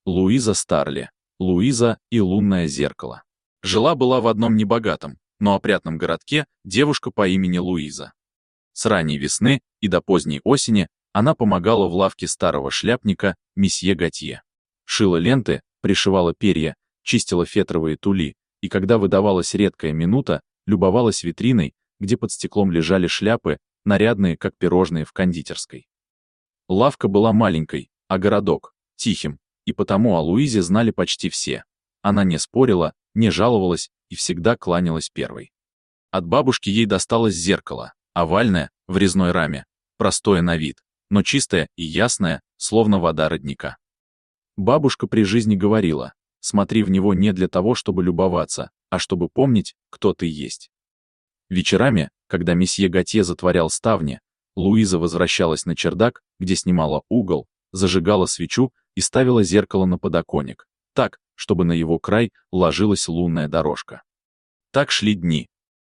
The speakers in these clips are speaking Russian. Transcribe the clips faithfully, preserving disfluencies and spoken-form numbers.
Луиза Старли, Луиза и лунное зеркало. Жила-была в одном небогатом, но опрятном городке девушка по имени Луиза. С ранней весны и до поздней осени она помогала в лавке старого шляпника месье Готье. Шила ленты, пришивала перья, чистила фетровые тули, и когда выдавалась редкая минута, любовалась витриной, где под стеклом лежали шляпы, нарядные, как пирожные в кондитерской. Лавка была маленькой, а городок — тихим, и потому о Луизе знали почти все. Она не спорила, не жаловалась и всегда кланялась первой. От бабушки ей досталось зеркало, овальное, в резной раме, простое на вид, но чистое и ясное, словно вода родника. Бабушка при жизни говорила: смотри в него не для того, чтобы любоваться, а чтобы помнить, кто ты есть. Вечерами, когда месье Готье затворял ставни, Луиза возвращалась на чердак, где снимала угол, зажигала свечу и ставила зеркало на подоконник, так, чтобы на его край ложилась лунная дорожка. Так шли дни.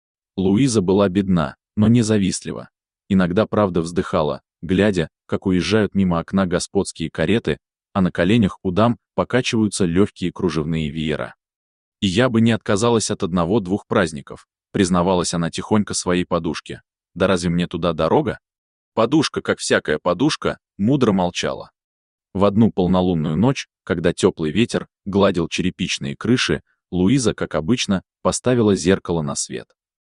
Луиза была бедна, но не завистлива. Иногда, правда, вздыхала, глядя, как уезжают мимо окна господские кареты, а на коленях у дам покачиваются легкие кружевные веера. «И я бы не отказалась от одного-двух праздников», признавалась она тихонько своей подушке. «Да разве мне туда дорога?» Подушка, как всякая подушка, мудро молчала. В одну полнолунную ночь, когда теплый ветер гладил черепичные крыши, Луиза, как обычно, поставила зеркало на свет.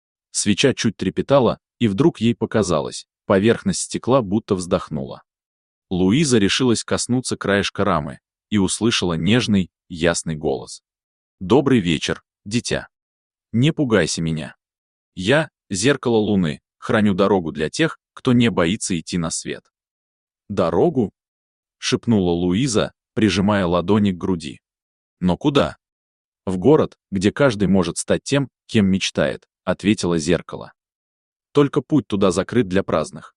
Свеча чуть трепетала, и вдруг ей показалось, поверхность стекла будто вздохнула. Луиза решилась коснуться краешка рамы и услышала нежный, ясный голос. «Добрый вечер, дитя. Не пугайся меня. Я, зеркало луны, храню дорогу для тех, кто не боится идти на свет». «Дорогу?» — шепнула Луиза, прижимая ладони к груди. «Но куда?» «В город, где каждый может стать тем, кем мечтает», — ответило зеркало. «Только путь туда закрыт для праздных.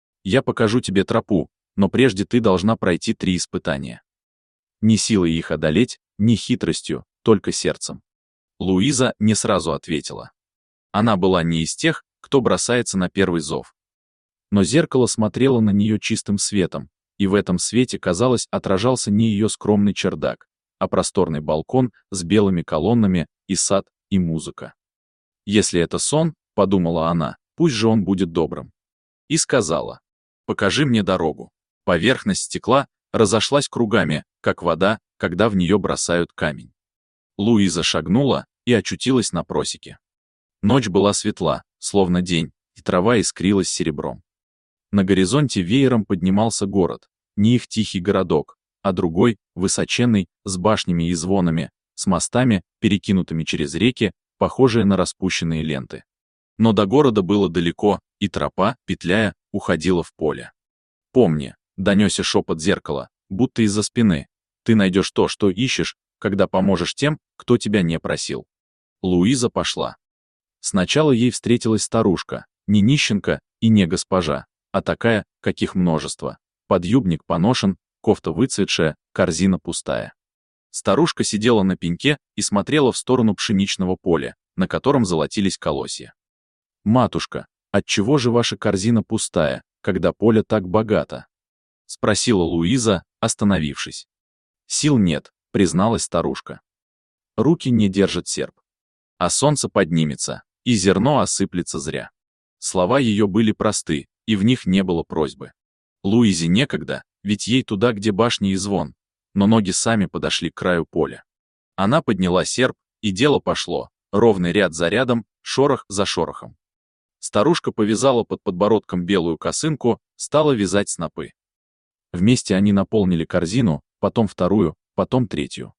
Я покажу тебе тропу, но прежде ты должна пройти три испытания. Ни силой их одолеть, ни хитростью, только сердцем». Луиза не сразу ответила. Она была не из тех, кто бросается на первый зов. Но зеркало смотрело на нее чистым светом, и в этом свете, казалось, отражался не ее скромный чердак, а просторный балкон с белыми колоннами, и сад, и музыка. «Если это сон, — подумала она, — пусть же он будет добрым». И сказала: «Покажи мне дорогу». Поверхность стекла разошлась кругами, как вода, когда в нее бросают камень. Луиза шагнула и очутилась на просеке. Ночь была светла, словно день, и трава искрилась серебром. На горизонте веером поднимался город, не их тихий городок, а другой, высоченный, с башнями и звонами, с мостами, перекинутыми через реки, похожие на распущенные ленты. Но до города было далеко, и тропа, петляя, уходила в поле. «Помни», — донесся шепот зеркала, будто из-за спины, «ты найдешь то, что ищешь, когда поможешь тем, кто тебя не просил». Луиза пошла. Сначала ей встретилась старушка, не нищенка и не госпожа, а такая, каких множество. Подъюбник поношен, кофта выцветшая, корзина пустая. Старушка сидела на пеньке и смотрела в сторону пшеничного поля, на котором золотились колосья. «Матушка, отчего же ваша корзина пустая, когда поле так богато?» — спросила Луиза, остановившись. «Сил нет», — призналась старушка. «Руки не держат серп. А солнце поднимется, и зерно осыплется зря». Слова ее были просты, и в них не было просьбы. Луизе некогда, ведь ей туда, где башни и звон, но ноги сами подошли к краю поля. Она подняла серп, и дело пошло, ровный ряд за рядом, шорох за шорохом. Старушка повязала под подбородком белую косынку, стала вязать снопы. Вместе они наполнили корзину, потом вторую, потом третью.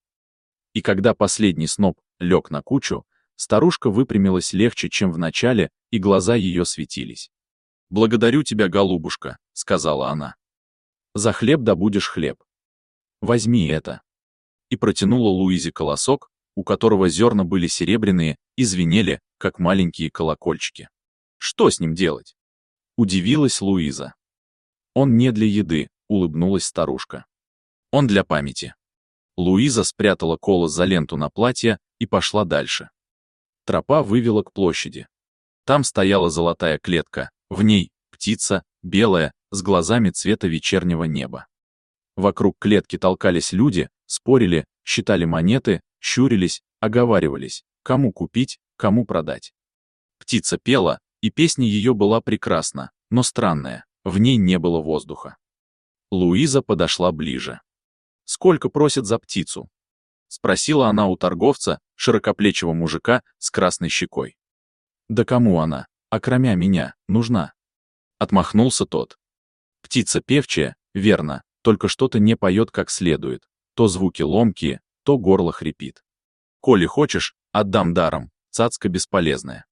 И когда последний сноп лег на кучу, старушка выпрямилась легче, чем в начале, и глаза ее светились. «Благодарю тебя, голубушка», — сказала она. «За хлеб добудешь хлеб. Возьми это». И протянула Луизе колосок, у которого зерна были серебряные и звенели, как маленькие колокольчики. Что с ним делать? Удивилась Луиза. «Он не для еды», — улыбнулась старушка. «Он для памяти». Луиза спрятала колос за ленту на платье и пошла дальше. Тропа вывела к площади. Там стояла золотая клетка, в ней птица, белая, с глазами цвета вечернего неба. Вокруг клетки толкались люди, спорили, считали монеты, щурились, оговаривались, кому купить, кому продать. Птица пела, и песня ее была прекрасна, но странная, в ней не было воздуха. Луиза подошла ближе. «Сколько просят за птицу?» — спросила она у торговца, широкоплечего мужика с красной щекой. «Да кому она, окромя меня, нужна?» — отмахнулся тот. «Птица певчая, верно, только что-то не поет как следует, то звуки ломкие, то горло хрипит. Коли хочешь, отдам даром, цацка бесполезная».